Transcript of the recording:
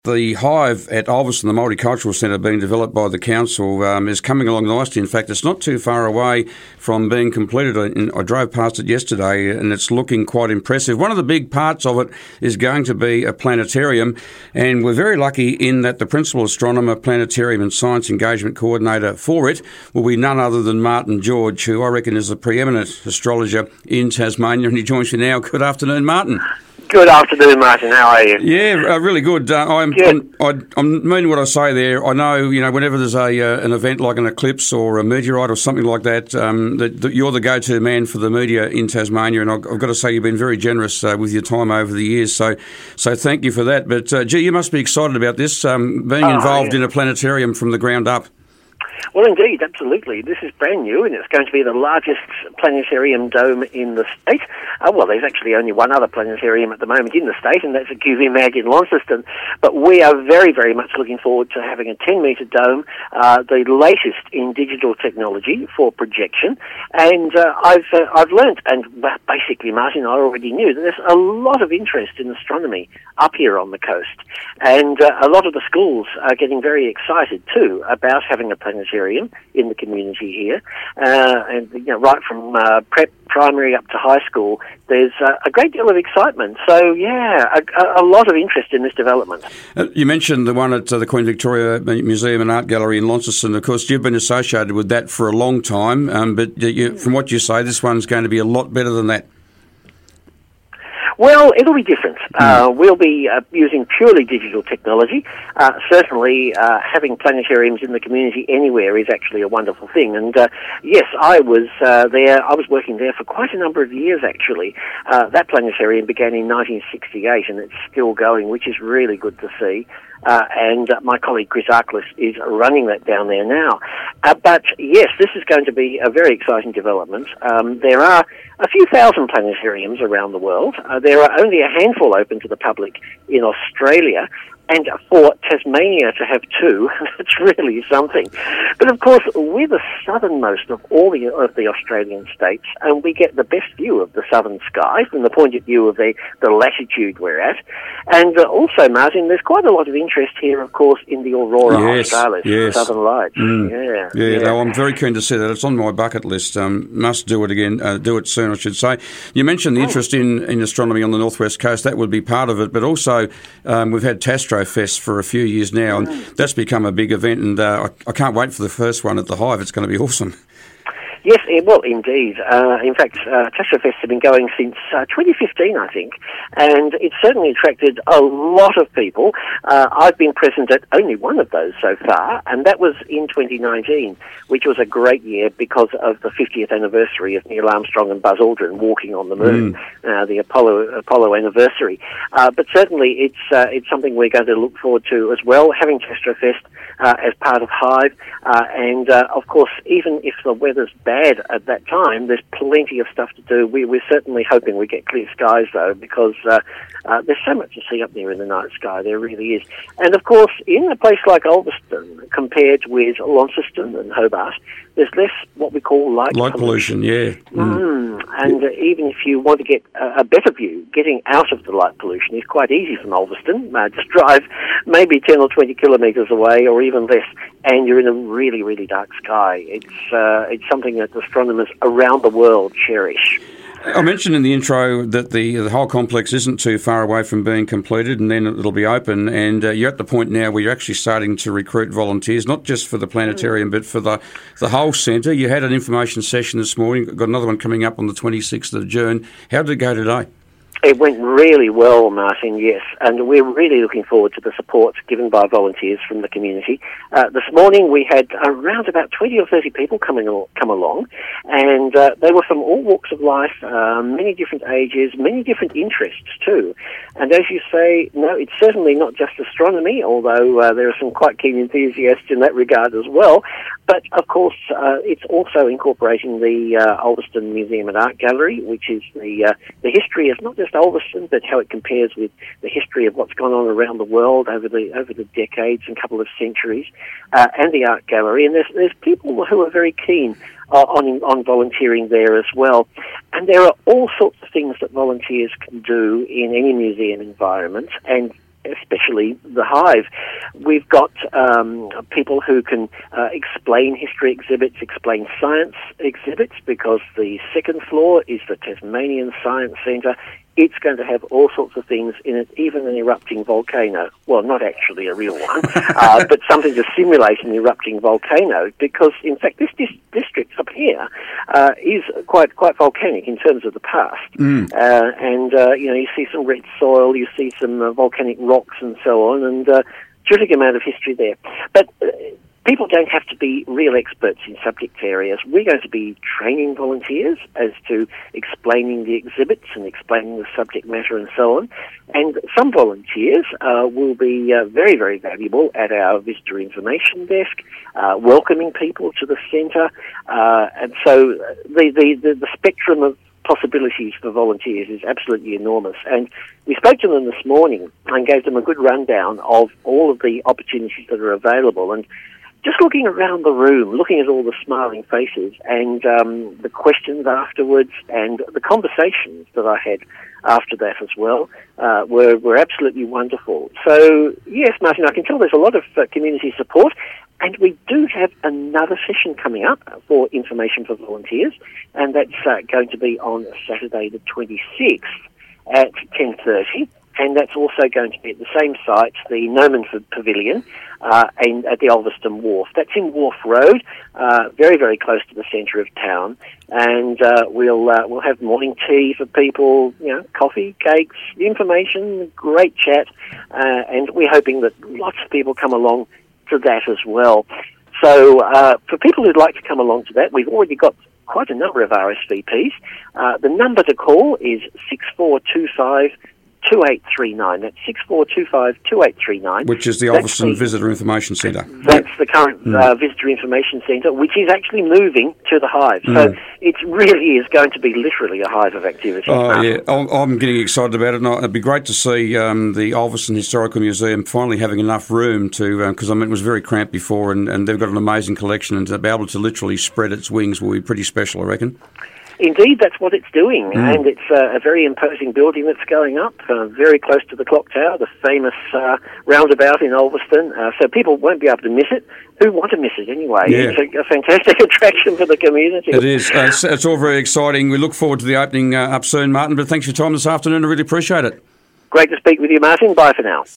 The hive at Ulverstone, the Multicultural Centre being developed by the council, is coming along nicely. In fact, it's not too far away from being completed. I drove past it yesterday and it's looking quite impressive. One of the big parts of it is going to be a planetarium, and we're very lucky in that the principal astronomer, planetarium and science engagement coordinator for it will be none other than Martin George, who I reckon is a preeminent astrologer in Tasmania, and he joins me now. Good afternoon, Martin. Good afternoon, Martin. How are you? Yeah, really good. I mean what I say there. I know, whenever there's an event like an eclipse or a meteorite or something like that, that you're the go-to man for the media in Tasmania, and I've got to say you've been very generous with your time over the years. So thank you for that. But you must be excited about this, being involved in a planetarium from the ground up. Well, indeed, absolutely. This is brand new, and it's going to be the largest planetarium dome in the state. Well, there's actually only one other planetarium at the moment in the state, and that's at QVMag in Launceston. But we are very, very much looking forward to having a 10-metre dome, the latest in digital technology for projection. And I've learnt, and basically, Martin, I already knew, that there's a lot of interest in astronomy up here on the coast. And a lot of the schools are getting very excited, too, about having a planetarium in the community here, and right from prep, primary up to high school, there's a great deal of excitement. So, a lot of interest in this development. You mentioned the one at the Queen Victoria Museum and Art Gallery in Launceston. Of course, you've been associated with that for a long time, but from what you say, this one's going to be a lot better than that. Well, it'll be different. We'll be using purely digital technology. Certainly, having planetariums in the community anywhere is actually a wonderful thing. And yes, I was there. I was working there for quite a number of years, actually. That planetarium began in 1968, and it's still going, which is really good to see. And my colleague Chris Arklis is running that down there now. But yes, this is going to be a very exciting development. There are a few thousand planetariums around the world. There are only a handful open to the public in Australia. And for Tasmania to have two, that's really something. But of course, we're the southernmost of all the Australian states, and we get the best view of the southern sky from the point of view of the latitude we're at. And also, Martin, there's quite a lot of interest here, of course, in the Aurora Australis, the Southern Lights. No, I'm very keen to see that. It's on my bucket list. Must do it again. Do it soon, I should say. You mentioned the interest in astronomy on the northwest coast. That would be part of it, but also we've had Tastro Fest for a few years now, and that's become a big event, and I can't wait for the first one at the Hive. It's going to be awesome. Yes, well, indeed. In fact, Tastrofest has been going since 2015, I think, and it's certainly attracted a lot of people. I've been present at only one of those so far, and that was in 2019, which was a great year because of the 50th anniversary of Neil Armstrong and Buzz Aldrin walking on the moon, the Apollo anniversary. But certainly, it's something we're going to look forward to as well, having Tastrofest as part of Hive, and of course, even if the weather's bad at that time, there's plenty of stuff to do. We're certainly hoping we get clear skies, though, because there's so much to see up there in the night sky. There really is. And, of course, in a place like Ulverstone, compared with Launceston and Hobart, there's less what we call light pollution. And even if you want to get a better view, getting out of the light pollution is quite easy from Ulverstone. Just drive maybe 10 or 20 kilometres away, or even less, and you're in a really, really dark sky. It's something that astronomers around the world cherish. I mentioned in the intro that the whole complex isn't too far away from being completed, and then it'll be open, and you're at the point now where you're actually starting to recruit volunteers, not just for the planetarium, but for the whole centre. You had an information session this morning, got another one coming up on the 26th of June. How did it go today? It went really well, Martin, yes, and we're really looking forward to the support given by volunteers from the community. This morning we had around about 20 or 30 people come along, and they were from all walks of life, many different ages, many different interests too. And as you say, no, it's certainly not just astronomy, although there are some quite keen enthusiasts in that regard as well. But, of course, it's also incorporating the Ulverstone Museum and Art Gallery, which is the history of not just Ulverstone, but how it compares with the history of what's gone on around the world over the decades and couple of centuries, and the Art Gallery. And there's people who are very keen on volunteering there as well. And there are all sorts of things that volunteers can do in any museum environment, and especially the Hive. We've got people who can explain history exhibits, explain science exhibits, because the second floor is the Tasmanian Science Centre. It's going to have all sorts of things in it, even an erupting volcano. Well, not actually a real one, but something to simulate an erupting volcano, because, in fact, this district up here is quite volcanic in terms of the past. You see some red soil, you see some volcanic rocks and so on, and terrific amount of history there. But people don't have to be real experts in subject areas. We're going to be training volunteers as to explaining the exhibits and explaining the subject matter and so on. And some volunteers will be very, very valuable at our visitor information desk, welcoming people to the centre. And so the spectrum of possibilities for volunteers is absolutely enormous. And we spoke to them this morning and gave them a good rundown of all of the opportunities that are available. And just looking around the room, looking at all the smiling faces and the questions afterwards and the conversations that I had after that as well were absolutely wonderful. So, yes, Martin, I can tell there's a lot of community support, and we do have another session coming up for information for volunteers, and that's going to be on Saturday the 26th at 10:30. And that's also going to be at the same site, the Nomanford Pavilion, and at the Ulverston Wharf. That's in Wharf Road, very, very close to the centre of town. And we'll have morning tea for people, coffee, cakes, information, great chat, and we're hoping that lots of people come along to that as well. So for people who'd like to come along to that, we've already got quite a number of RSVPs. The number to call is 6425 2839. That's 6425-2839. Which is the Ulverston Visitor Information Centre. That's the current Visitor Information Centre, which is actually moving to the Hive. So it really is going to be literally a hive of activity. Oh, yeah. I'm getting excited about it. And it'd be great to see the Ulverston Historical Museum finally having enough room to, because it was very cramped before, and they've got an amazing collection, and to be able to literally spread its wings will be pretty special, I reckon. Indeed, that's what it's doing, and it's a very imposing building that's going up, very close to the clock tower, the famous roundabout in Ulverston, so people won't be able to miss it. Who want to miss it anyway? Yeah. It's a fantastic attraction for the community. It is. It's all very exciting. We look forward to the opening up soon, Martin, but thanks for your time this afternoon. I really appreciate it. Great to speak with you, Martin. Bye for now.